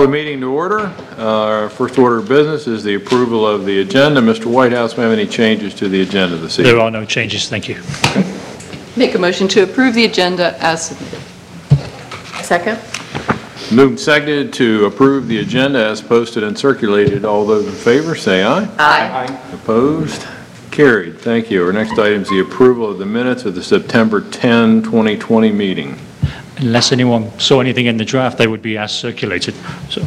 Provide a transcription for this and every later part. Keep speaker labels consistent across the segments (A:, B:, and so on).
A: the meeting to order. Our first order of business is the approval of the agenda. Mr. Whitehouse, may I have any changes to the agenda this evening?
B: There are no changes, thank you.
C: Make a motion to approve the agenda as submitted.
D: Second.
A: Moved and seconded to approve the agenda as posted and circulated. All those in favor, say aye.
D: Aye.
A: Opposed? Carried. Thank you. Our next item is the approval of the minutes of the September 10, 2020 meeting.
B: Unless anyone saw anything in the draft, they would be as circulated. So,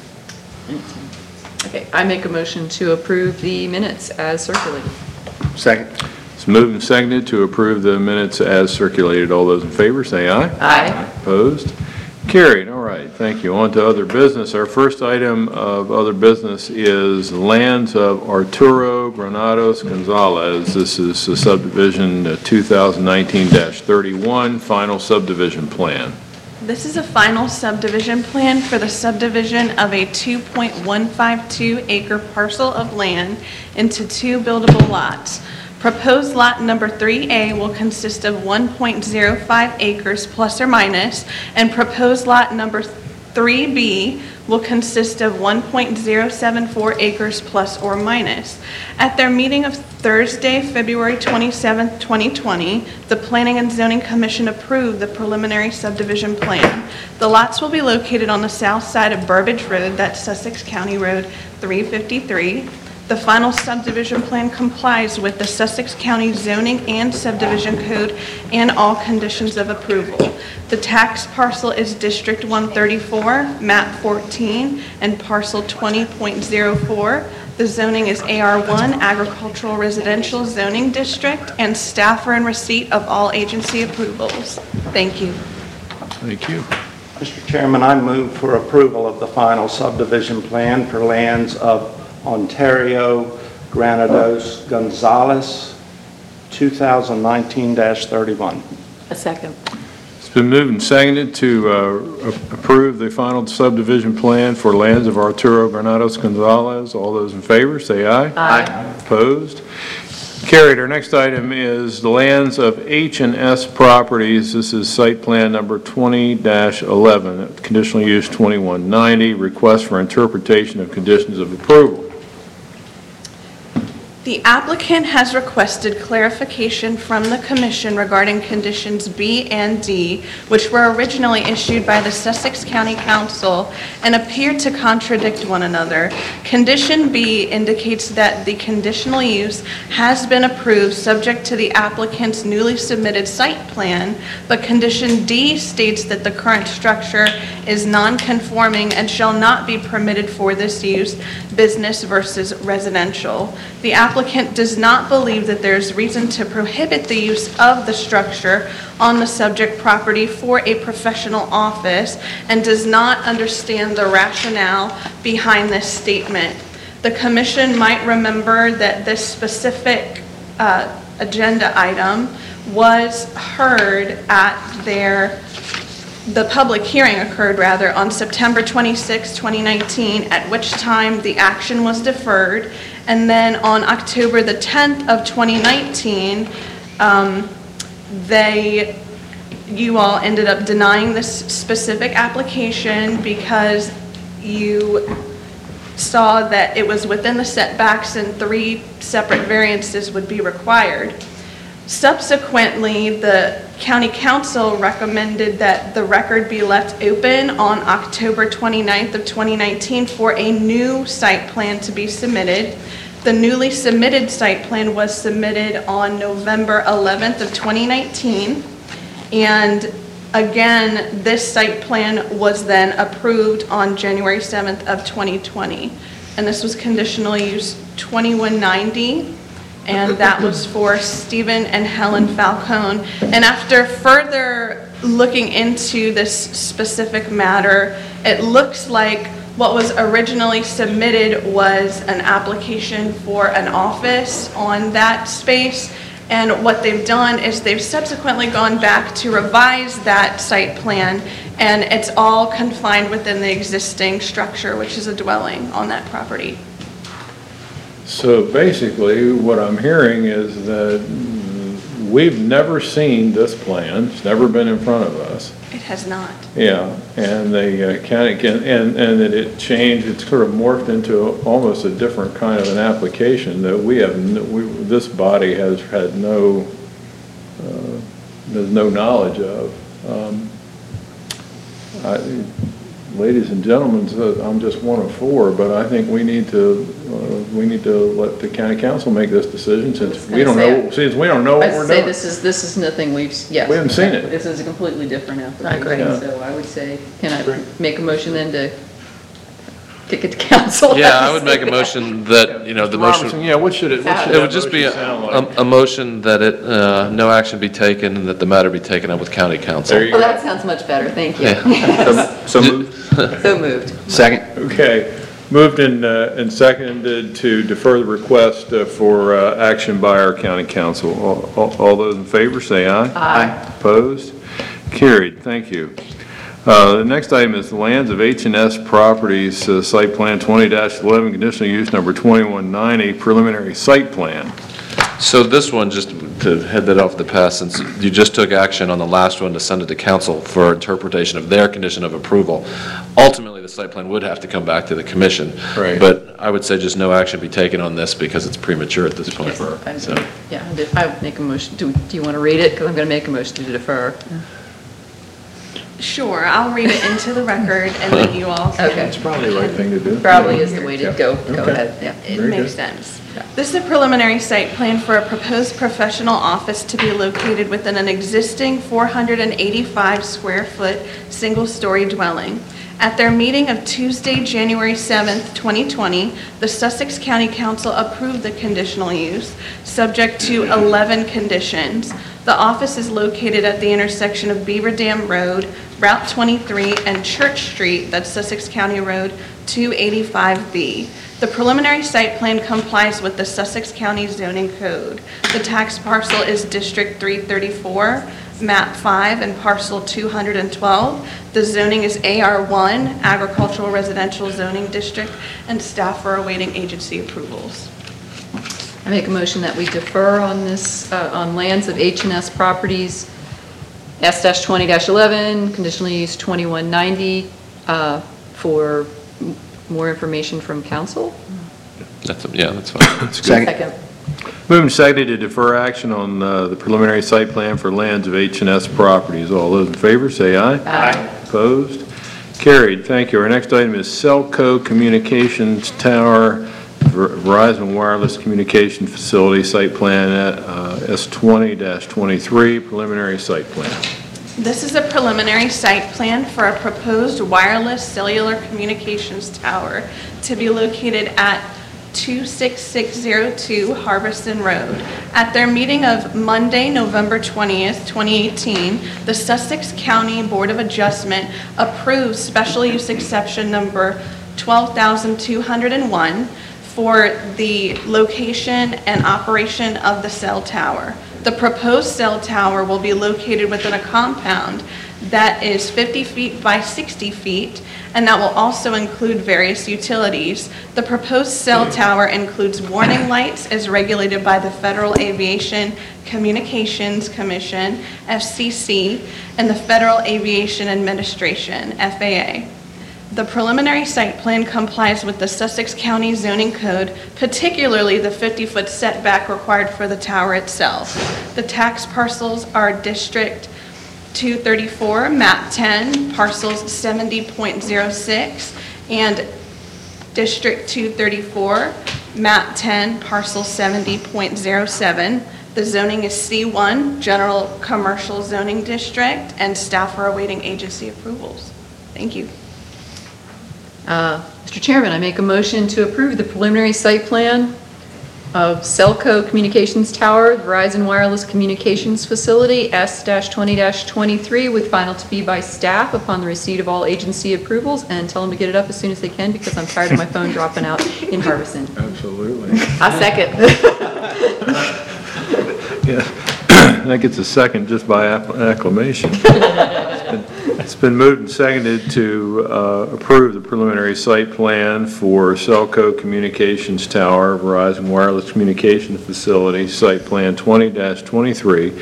C: Okay, I make a motion to approve the minutes as circulated.
E: Second.
A: It's moved and seconded to approve the minutes as circulated. All those in favor, say aye.
C: Aye.
A: Opposed? Carried. All right. Thank you. On to other business. Our first item of other business is lands of Arturo Granados Gonzalez. This is the subdivision 2019-31 final subdivision plan.
F: This is a final subdivision plan for the subdivision of a 2.152 acre parcel of land into 2 buildable lots. Proposed lot number 3A will consist of 1.05 acres plus or minus, and proposed lot number 3B will consist of 1.074 acres plus or minus. At their meeting of Thursday, February 27, 2020, the Planning and Zoning Commission approved the preliminary subdivision plan. The lots will be located on the south side of Burbidge Road, that's Sussex County Road 353. The final subdivision plan complies with the Sussex County Zoning and Subdivision Code and all conditions of approval. The tax parcel is District 134, map 14, and parcel 20.04. The zoning is AR1, Agricultural Residential Zoning District, and staff are in receipt of all agency approvals. Thank you.
A: Thank you.
E: Mr. Chairman, I move for approval of the final subdivision plan for lands of Ontario Granados Gonzalez, 2019-31.
D: A second.
A: It's been moved and seconded to approve the final subdivision plan for lands of Arturo Granados Gonzalez. All those in favor, say aye.
D: Aye.
A: Opposed? Carried. Our next item is the lands of H&S Properties. This is site plan number 20-11, conditional use 2190, request for interpretation of conditions of approval.
F: The applicant has requested clarification from the Commission regarding conditions B and D, which were originally issued by the Sussex County Council and appear to contradict one another. Condition B indicates that the conditional use has been approved subject to the applicant's newly submitted site plan, but Condition D states that the current structure is non-conforming and shall not be permitted for this use, business versus residential. The applicant does not believe that there is reason to prohibit the use of the structure on the subject property for a professional office and does not understand the rationale behind this statement. The Commission might remember that this specific agenda item was heard at the public hearing occurred on September 26, 2019, at which time the action was deferred. And then on October the 10th of 2019, you all ended up denying this specific application because you saw that it was within the setbacks and 3 separate variances would be required. Subsequently, the County Council recommended that the record be left open on October 29th of 2019 for a new site plan to be submitted. The newly submitted site plan was submitted on November 11th of 2019. And again, this site plan was then approved on January 7th of 2020. And this was conditional use 2190. And that was for Stephen and Helen Falcone. And after further looking into this specific matter, it looks like what was originally submitted was an application for an office on that space. And what they've done is they've subsequently gone back to revise that site plan, and it's all confined within the existing structure, which is a dwelling on that property.
A: So basically, what I'm hearing is that we've never seen this plan. It's never been in front of us.
F: It has not.
A: Yeah, and they county, and that it changed, it's sort of morphed into almost a different kind of an application that we have, this body has had no, there's no knowledge of. Ladies and gentlemen, I'm just one of four, but I think we need to let the county council make this decision since we don't know what
C: I'd
A: we're
C: say
A: doing.
C: this is nothing we've, yes.
A: We haven't seen it.
C: This is a completely different application.
D: agree.
A: Yeah.
C: So I would say, can I make a motion then to kick it to council?
G: Yeah, I would make a motion that, you know, the
A: Mr. Robertson,
G: motion,
A: yeah, what should
G: it
A: that
G: would just be
A: motion sound like?
G: a motion that no action be taken and that the matter be taken up with county council.
A: There you
C: Well,
A: go.
C: that sounds much better, thank you.
H: So moved.
C: So moved.
H: Second.
A: Okay, moved and seconded to defer the request for action by our county council. All those in favor, say aye.
C: Aye.
A: Opposed? Carried, thank you. The next item is the Lands of H&S Properties, Site Plan 20-11, Conditional Use Number 2190, Preliminary Site Plan.
G: So this one, just to head that off the pass, since you just took action on the last one to send it to council for interpretation of their condition of approval, ultimately the site plan would have to come back to the commission.
A: Right.
G: But I would say just no action be taken on this because it's premature at this point. So,
C: Yeah, I would make a motion. Do you want to read it? Because I'm going to make a motion to defer.
F: Sure, I'll read it into the record and then you all can.
C: Okay.
A: It's probably the right thing to do.
C: Probably is the way to go. Go
A: Okay.
C: ahead, yeah.
F: It
A: Very
F: makes
A: good.
F: sense. This is a preliminary site plan for a proposed professional office to be located within an existing 485 square foot, single-story dwelling. At their meeting of Tuesday, January 7th, 2020, the Sussex County Council approved the conditional use, subject to 11 conditions. The office is located at the intersection of Beaver Dam Road, Route 23, and Church Street, that's Sussex County Road 285B. The preliminary site plan complies with the Sussex County zoning code. The tax parcel is District 334, Map 5, and Parcel 212. The zoning is AR1, Agricultural Residential Zoning District, and staff are awaiting agency approvals.
C: I make a motion that we defer on this, on Lands of H&S Properties, S-20-11, conditional use 2190, for more information from council.
G: that's fine.
D: Second.
A: Moved and seconded to defer action on the preliminary site plan for Lands of H&S Properties. All those in favor, say aye.
C: Aye.
A: Opposed? Carried. Thank you. Our next item is Cellco Communications Tower, Verizon Wireless Communication Facility Site Plan at S20-23, preliminary site plan.
F: This is a preliminary site plan for a proposed wireless cellular communications tower to be located at 26602 Harbison Road. At their meeting of Monday, November 20th, 2018, the Sussex County Board of Adjustment approved special use exception number 12,201 for the location and operation of the cell tower. The proposed cell tower will be located within a compound that is 50 feet by 60 feet, and that will also include various utilities. The proposed cell tower includes warning lights as regulated by the Federal Aviation Communications Commission, FCC, and the Federal Aviation Administration, FAA. The preliminary site plan complies with the Sussex County zoning code, particularly the 50-foot setback required for the tower itself. The tax parcels are District 234, Map 10, parcels 70.06, and District 234, Map 10, parcel 70.07. The zoning is C1, General Commercial Zoning District, and staff are awaiting agency approvals. Thank you.
C: Mr. Chairman, I make a motion to approve the preliminary site plan of Cellco Communications Tower, Verizon Wireless Communications Facility, S-20-23, with final to be by staff upon the receipt of all agency approvals, and tell them to get it up as soon as they can because I'm tired of my phone dropping out in Harbison.
A: Absolutely.
D: I second.
A: Yeah, that gets a second just by acclamation. It's been moved and seconded to approve the preliminary site plan for Cellco Communications Tower, Verizon Wireless Communications Facility, Site Plan 20-23,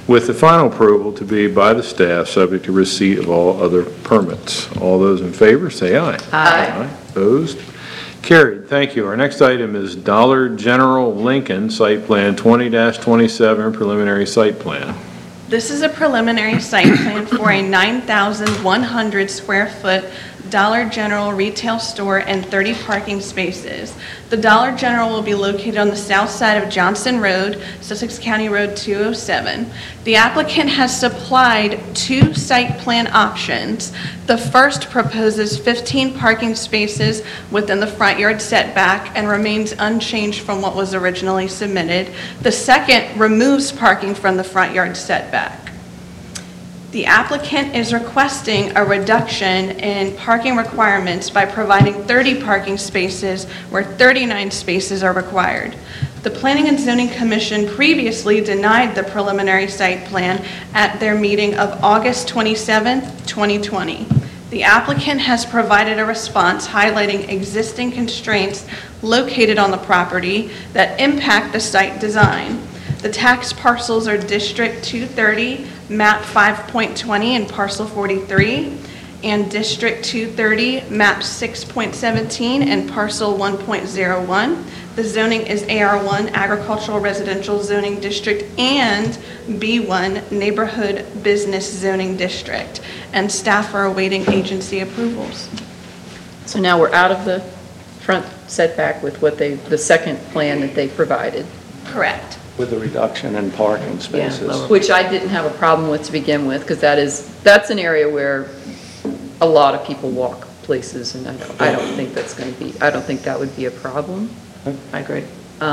A: with the final approval to be by the staff, subject to receipt of all other permits. All those in favor, say aye.
C: Aye.
A: Opposed? Carried. Thank you. Our next item is Dollar General Lincoln Site Plan 20-27 Preliminary Site Plan.
F: This is a preliminary site plan for a 9,100 square foot Dollar General retail store and 30 parking spaces. The Dollar General will be located on the south side of Johnson Road, Sussex County Road 207. The applicant has supplied 2 site plan options. The first proposes 15 parking spaces within the front yard setback and remains unchanged from what was originally submitted. The second removes parking from the front yard setback. The applicant is requesting a reduction in parking requirements by providing 30 parking spaces where 39 spaces are required. The Planning and Zoning Commission previously denied the preliminary site plan at their meeting of August 27, 2020. The applicant has provided a response highlighting existing constraints located on the property that impact the site design. The tax parcels are District 230, Map 5.20 and Parcel 43, and District 230, Map 6.17 and Parcel 1.01. The zoning is AR1, Agricultural Residential Zoning District, and B1, Neighborhood Business Zoning District, and staff are awaiting agency approvals.
C: So now we're out of the front setback with what the second plan that they provided,
F: Correct.
E: With a reduction in parking spaces.
C: which I didn't have a problem with to begin with, because that's an area where a lot of people walk places, and I don't think that's going to be, I don't think that would be a problem.
D: I agree.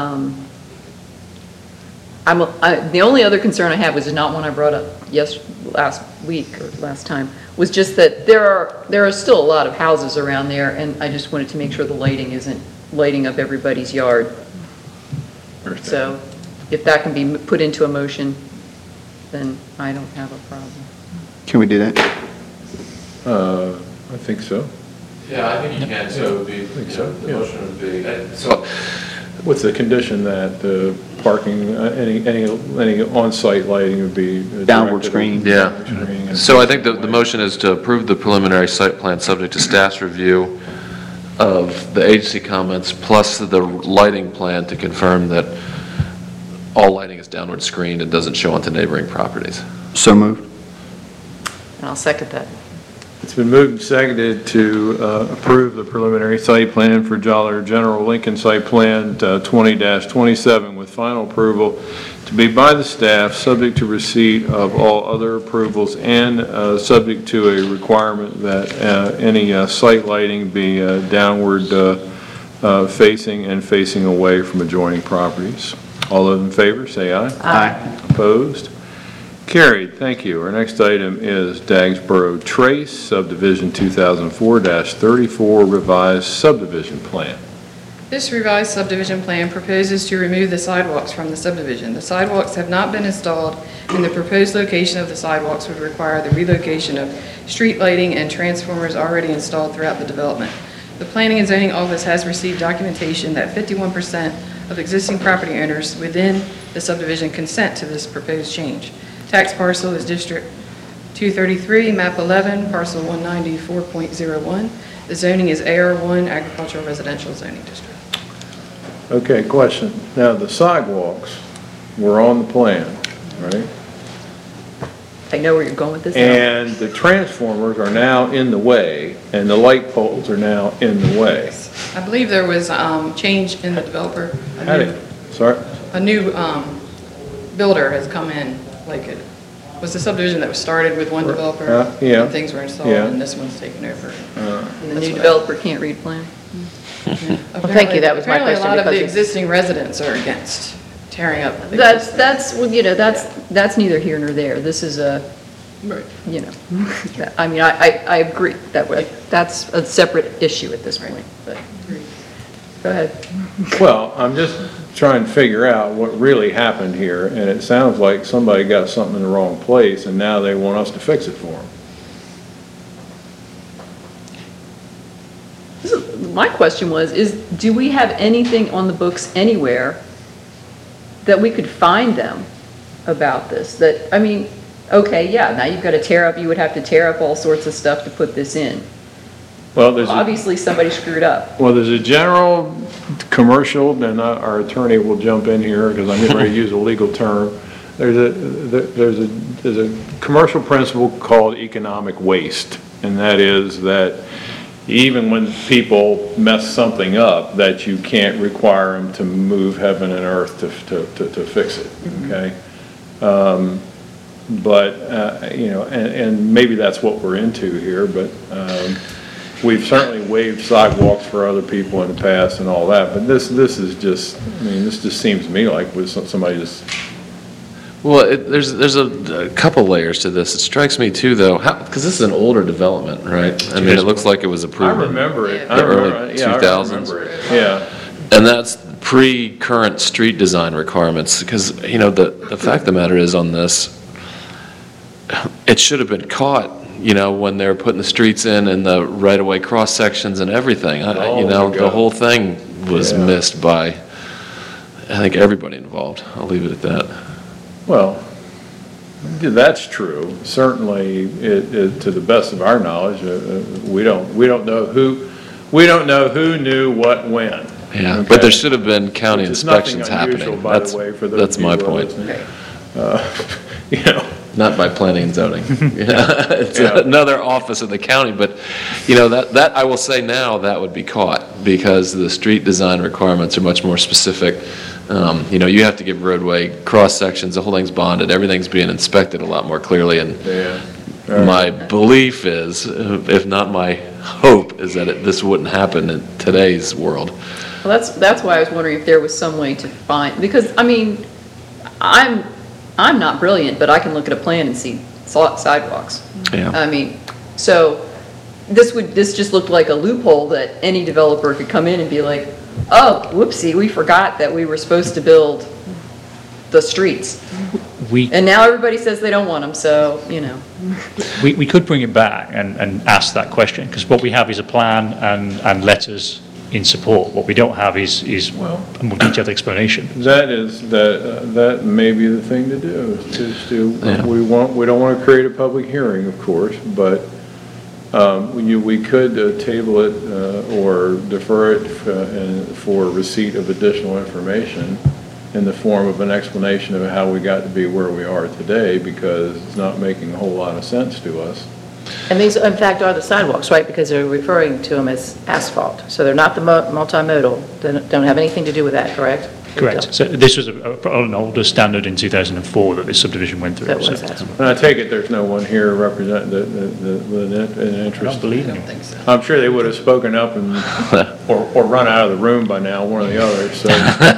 C: The only other concern I have, which is not one I brought up last week or last time, was just that there are still a lot of houses around there, and I just wanted to make sure the lighting isn't lighting up everybody's yard. So if that can be put into a motion, then I don't have a problem.
H: Can we do that?
A: I think so.
G: Yeah, I think you can, so it would be,
A: so,
G: the
A: yeah.
G: motion would be, so,
A: With the condition that the parking, any on-site lighting would be
H: Downward
A: directed at
H: screened.
G: yeah.
A: screening and-
G: So I think the motion is to approve the preliminary site plan subject to staff's review of the agency comments plus the lighting plan to confirm that all lighting is downward screened and doesn't show onto neighboring properties.
H: So moved.
C: And I'll second that.
A: It's been moved and seconded to approve the preliminary site plan for Dollar General Lincoln Site Plan 20-27 with final approval to be by the staff, subject to receipt of all other approvals and subject to a requirement that any site lighting be downward facing and facing away from adjoining properties. All those in favor, say aye.
H: Aye.
A: Opposed? Carried. Thank you. Our next item is Dagsboro Trace Subdivision 2004-34 Revised Subdivision Plan.
I: This revised subdivision plan proposes to remove the sidewalks from the subdivision. The sidewalks have not been installed, and the proposed location of the sidewalks would require the relocation of street lighting and transformers already installed throughout the development. The Planning and Zoning Office has received documentation that 51% of existing property owners within the subdivision consent to this proposed change. Tax parcel is District 233, Map 11, Parcel 194.01. The zoning is AR1, Agricultural Residential Zoning District.
A: Okay, question. Now, the sidewalks were on the plan, right?
C: I know where you're going with this now.
A: And the transformers are now in the way, and the light poles are now in the way.
I: I believe there was change in the developer.
A: Sorry?
I: A new builder has come in, like it was the subdivision that was started with one developer.
A: Yeah.
I: And things were installed,
A: Yeah.
I: and this one's taken over.
C: And the new developer can't read plan?
D: thank you. That was my
I: Apparently,
D: question,
I: a lot of
D: because
I: the
D: it's-
I: existing residents are against tearing up. the
C: That's, well, that's neither here nor there. This is a,
I: Right.
C: I mean, I agree that's a separate issue at this point, but, go ahead.
A: Well, I'm just trying to figure out what really happened here, and it sounds like somebody got something in the wrong place, and now they want us to fix it for them.
C: My question was, do we have anything on the books anywhere that we could find them? about this, that, I mean, okay, yeah, now you've got to tear up, you would have to tear up all sorts of stuff to put this in.
A: Well, there's a,
C: Obviously, somebody screwed up.
A: well, there's a general commercial, and our attorney will jump in here because I'm getting ready to use a legal term. There's a commercial principle called economic waste, and that is that even when people mess something up, that you can't require them to move heaven and earth to fix it, okay? You know, and maybe that's what we're into here, but we've certainly waived sidewalks for other people in the past and all that, but this is just, I mean, this just seems to me like with somebody just.
G: Well, there's a couple layers to this. It strikes me too, though, because this is an older development, right? I mean, it looks like it was
A: I
G: approved in
A: remember it.
G: the early
A: Yeah, I
G: 2000s.
A: remember it. Yeah.
G: And that's pre-current street design requirements, because, you know, the fact of the matter is on this, it should have been caught, you know, when they were putting the streets in and the right-of-way cross-sections and everything.
A: Oh,
G: You know,
A: my
G: the
A: God.
G: whole thing was
A: Yeah.
G: missed by, I think, everybody involved. I'll leave it at that.
A: Well, that's true. Certainly, to the best of our knowledge, we don't know who knew what when.
G: Yeah,
A: Okay?
G: but there should have been county
A: Which is nothing
G: inspections
A: unusual,
G: happening.
A: by the way, for those
G: That's
A: of you
G: my
A: who are
G: point.
A: listening. You know,
G: Not by planning and zoning. Yeah, it's
A: Yeah.
G: another office of the county, but, you know, that, I will say now, that would be caught, because the street design requirements are much more specific. You know, you have to give roadway cross-sections, the whole thing's bonded, everything's being inspected a lot more clearly, and
A: yeah.
G: my belief is, if not my hope, is that this wouldn't happen in today's world.
C: Well, that's why I was wondering if there was some way to find, because, I mean, I'm not brilliant, but I can look at a plan and see sidewalks.
G: Yeah.
C: I mean, so this just looked like a loophole that any developer could come in and be like, oh, whoopsie, we forgot that we were supposed to build the streets. And now everybody says they don't want them, so, you know.
B: We could bring it back and ask that question, because what we have is a plan and letters in support. What we don't have is a more detailed explanation.
A: That may be the thing to do, is
G: Yeah.
A: we don't want to create a public hearing, of course, but we could table it or defer it for receipt of additional information in the form of an explanation of how we got to be where we are today, because it's not making a whole lot of sense to us.
D: And these, in fact, are the sidewalks, right? Because they're referring to them as asphalt. So they're not the multimodal. They don't have anything to do with that, correct?
B: Correct. So this was an older standard in 2004 that this subdivision went through.
D: That was
B: So-
D: asphalt.
A: And I take it there's no one here representing with an
B: I
A: interest.
B: don't believe me.
A: I'm sure they would have spoken up and, or run out of the room by now, one or the other, so.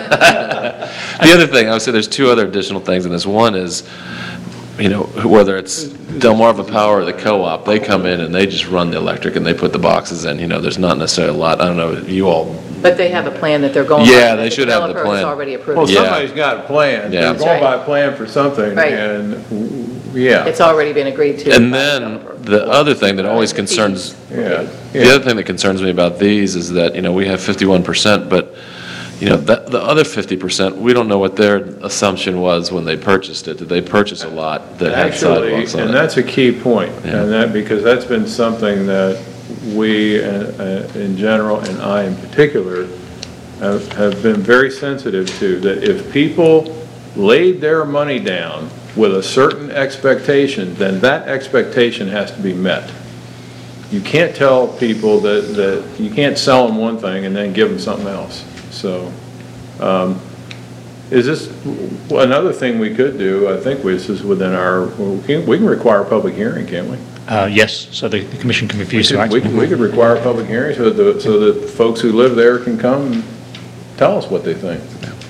G: The other thing, I would say there's two other additional things in this. One is, you know, whether it's Delmarva Power or the co-op, they come in and they just run the electric and they put the boxes in. You know, there's not necessarily a lot, I don't know, you all,
D: But they have a plan that they're going by.
G: Yeah,
D: that
G: they should have the
D: developer has
G: plan.
D: already
A: Well,
D: approved.
G: Yeah.
A: somebody's got a plan.
G: Yeah.
A: They're
G: That's
A: going by
D: right.
A: a plan for something,
D: Right.
A: and, yeah.
D: It's already been agreed to.
G: and
D: by the
G: then
D: developer.
G: the other thing that always concerns,
A: Yeah.
G: the other thing that concerns me about these is that, you know, we have 51%, but, you know, the other 50%, we don't know what their assumption was when they purchased it. Did they purchase a lot that had
A: Actually,
G: sidewalks on
A: and
G: it?
A: that's a key point,
G: Yeah.
A: and that, because that's been something that we, in general, and I in particular, have been very sensitive to, that if people laid their money down with a certain expectation, then that expectation has to be met. You can't tell people that you can't sell them one thing and then give them something else. So, is this, another thing we could do, I think this is within our, we can require a public hearing, can't we?
B: Yes, so the commission can refuse to act.
A: We could require a public hearing so that folks who live there can come and tell us what they think.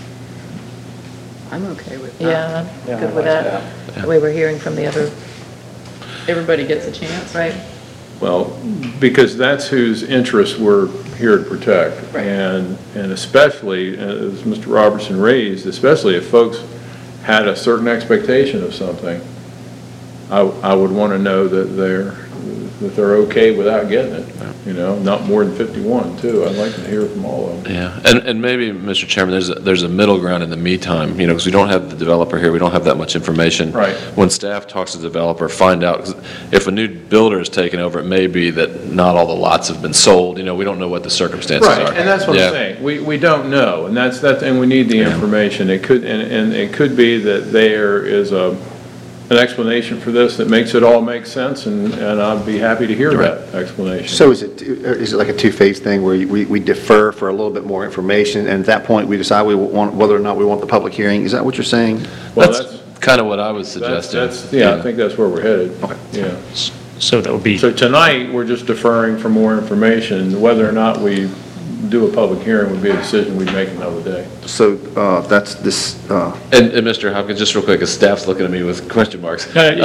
C: I'm okay with that.
D: Yeah, I'm good with that. The way we're hearing from the other,
C: Everybody gets a chance.
D: right?
A: Well, because that's whose interests we're here to protect.
C: Right.
A: And especially, as Mr. Robertson raised, especially if folks had a certain expectation of something, I would want to know that that they're okay without getting it, not more than 51, too. I'd like to hear from all of them.
G: Yeah, and maybe, Mr. Chairman, there's a middle ground in the meantime, because we don't have the developer here, we don't have that much information.
A: Right.
G: When staff talks to the developer, find out, 'cause if a new builder is taking over, it may be that not all the lots have been sold, we don't know what the circumstances are.
A: Right, and that's what
G: Yeah.
A: I'm saying. We don't know, and and we need the information. It could, and it could be that there is an explanation for this that makes it all make sense, and I'd be happy to hear that explanation.
H: So is it like a two-phase thing where we defer for a little bit more information, and at that point, we decide whether or not we want the public hearing? Is that what you're saying?
A: Well,
G: That's kind of what I was suggesting.
A: I think that's where we're headed.
H: Okay.
A: Yeah.
B: So that would be,
A: So tonight, we're just deferring for more information. Whether or not we do a public hearing would be a decision we'd make another day.
H: So that's this,
G: And Mr. Hopkins, just real quick, as staff's looking at me with question marks.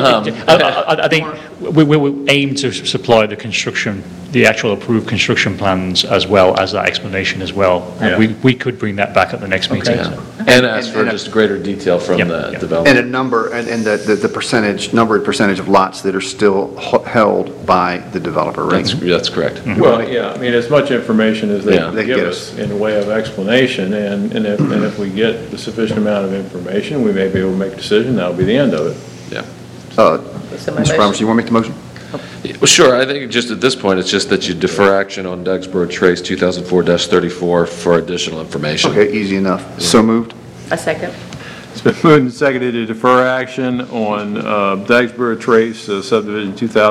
B: I think we aim to supply the actual approved construction plans as well as that explanation as well.
A: Yeah.
B: We could bring that back at the next meeting.
G: Yeah. And ask for just greater detail from
B: Yep,
G: the
B: yep.
G: developer.
H: and a number, and the percentage of lots that are still held by the developer, right?
G: That's correct.
A: Well, yeah, I mean, as much information as they
G: Yeah.
A: can
H: They
A: give
H: give
A: us in the way of explanation, and if we get the sufficient amount of information, we may be able to make a decision. That'll be the end of it.
G: Yeah.
D: So my
H: Mr. Roberts,
D: motion-
H: you want to make the motion?
G: Well, sure, I think just at this point, it's just that you defer action on Dugsboro Trace 2004-34 for additional information.
H: Okay, easy enough. So moved?
D: A second.
A: It's been moved and seconded to defer action on Dagsboro Trace subdivision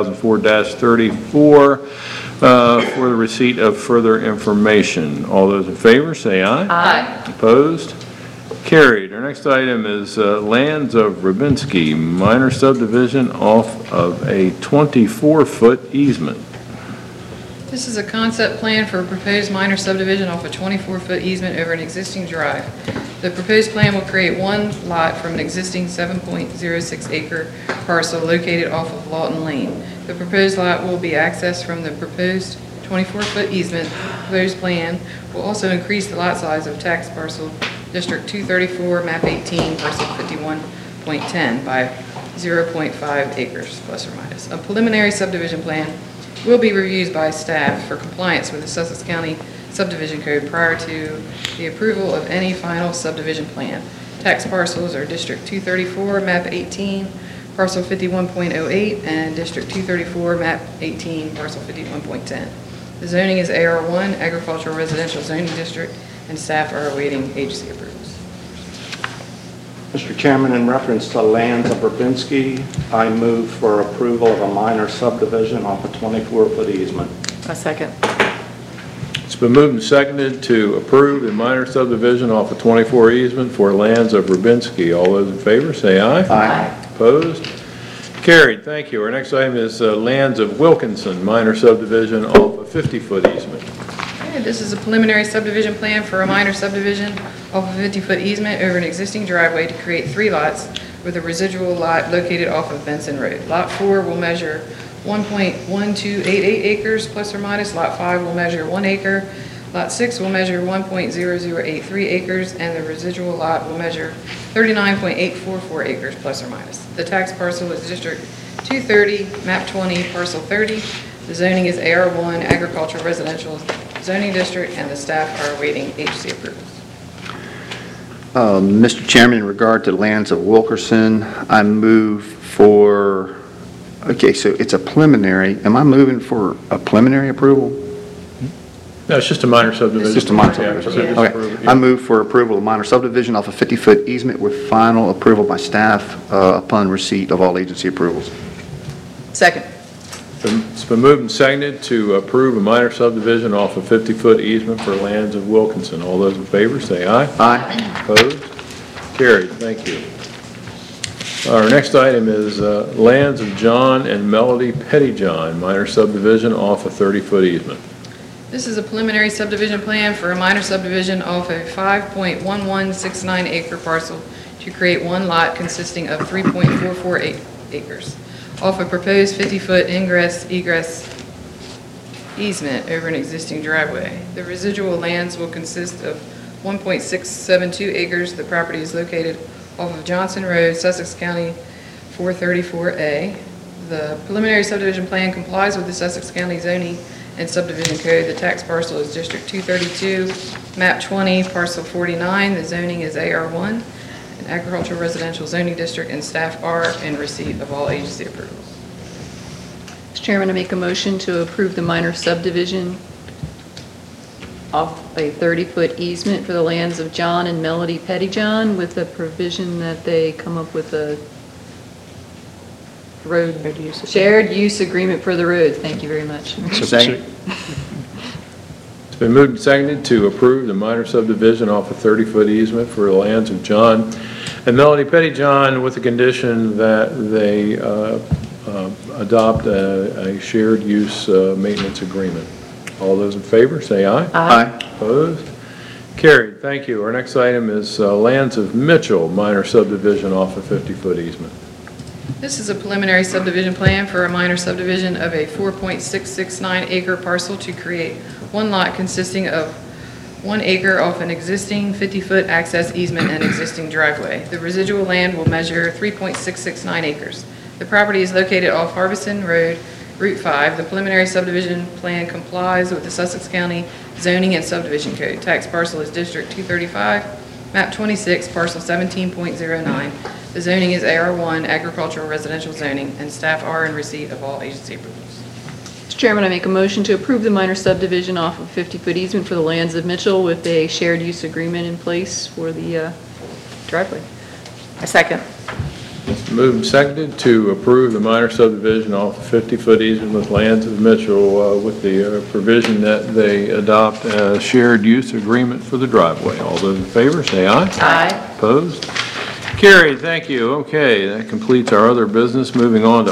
A: 2004-34 for the receipt of further information. All those in favor, say aye.
C: Aye.
A: Opposed? Carried. Our next item is Lands of Rabinski, minor subdivision off of a 24-foot easement.
I: This is a concept plan for a proposed minor subdivision off a 24-foot easement over an existing drive. The proposed plan will create one lot from an existing 7.06 acre parcel located off of Lawton Lane. The proposed lot will be accessed from the proposed 24-foot easement. The proposed plan will also increase the lot size of tax parcel District 234, map 18, parcel 51.10 by 0.5 acres, plus or minus. A preliminary subdivision plan will be reviewed by staff for compliance with the Sussex County Subdivision Code prior to the approval of any final subdivision plan. Tax parcels are District 234, map 18, parcel 51.08, and District 234, map 18, parcel 51.10. The zoning is AR1, Agricultural Residential Zoning District, and staff are awaiting agency approvals.
E: Mr. Chairman, in reference to Lands of Rabinski, I move for approval of a minor subdivision off a 24-foot easement.
D: A second.
A: It's been moved and seconded to approve a minor subdivision off a 24 easement for Lands of Rabinski. All those in favor, say aye.
D: Aye.
A: Opposed? Carried. Thank you. Our next item is Lands of Wilkinson, minor subdivision off a 50-foot easement.
I: Okay, this is a preliminary subdivision plan for a minor subdivision off a 50-foot easement over an existing driveway to create 3 lots with a residual lot located off of Benson Road. Lot 4 will measure 1.1288 acres plus or minus. Lot 5 will measure 1 acre. Lot 6 will measure 1.0083 acres, and the residual lot will measure 39.844 acres plus or minus. The tax parcel is District 230, map 20, parcel 30. The zoning is AR1, Agricultural Residential Zoning District, and the staff are awaiting agency approvals.
H: Mr. Chairman, in regard to Lands of Wilkerson, I move for, okay, so it's a preliminary. Am I moving for a preliminary approval?
A: No, it's just a minor subdivision.
H: It's just a minor
A: Yeah,
H: subdivision.
A: just approve it,
H: Okay.
A: yeah.
H: I move for approval of minor subdivision off a 50-foot easement with final approval by staff upon receipt of all agency approvals.
D: Second.
A: It's been moved and seconded to approve a minor subdivision off a 50-foot easement for Lands of Wilkinson. All those in favor, say aye.
H: Aye.
A: Opposed? Carried. Thank you. Our next item is Lands of John and Melody Pettyjohn, minor subdivision off a 30-foot easement.
I: This is a preliminary subdivision plan for a minor subdivision off a 5.1169 acre parcel to create 1 lot consisting of 3.44 acres off a proposed 50-foot ingress-egress easement over an existing driveway. The residual lands will consist of 1.672 acres. The property is located off of Johnson Road, Sussex County 434A. The preliminary subdivision plan complies with the Sussex County zoning and subdivision code. The tax parcel is District 232, map 20, parcel 49. The zoning is AR1, an agricultural residential zoning district, and staff are in receipt of all agency approvals.
C: Mr. Chairman, I make a motion to approve the minor subdivision off a 30-foot easement for the lands of John and Melody Pettyjohn with the provision that they come up with a shared use agreement for the road. Thank you very much.
H: Second.
A: It's been moved and seconded to approve the minor subdivision off a 30-foot easement for the lands of John and Melody Pettyjohn with the condition that they adopt a shared use maintenance agreement. All those in favor, say aye.
H: Aye.
A: Opposed? Carried. Thank you. Our next item is lands of Mitchell, minor subdivision off a 50-foot easement.
I: This is a preliminary subdivision plan for a minor subdivision of a 4.669 acre parcel to create one lot consisting of 1 acre off an existing 50-foot access easement and existing driveway. The residual land will measure 3.669 acres. The property is located off Harbison Road, Route 5. The preliminary subdivision plan complies with the Sussex County zoning and subdivision code. Tax parcel is District 235, map 26, parcel 17.09. The zoning is AR1, agricultural residential zoning, and staff are in receipt of all agency approvals.
C: Mr. Chairman, I make a motion to approve the minor subdivision off of 50-foot easement for the lands of Mitchell with a shared use agreement in place for the driveway.
D: A second.
A: Moved and seconded to approve the minor subdivision off a 50-foot easement with lands of Mitchell with the provision that they adopt a shared use agreement for the driveway. All those in favor, say aye.
D: Aye.
A: Opposed? Carried. Thank you. Okay, that completes our other business. Moving on to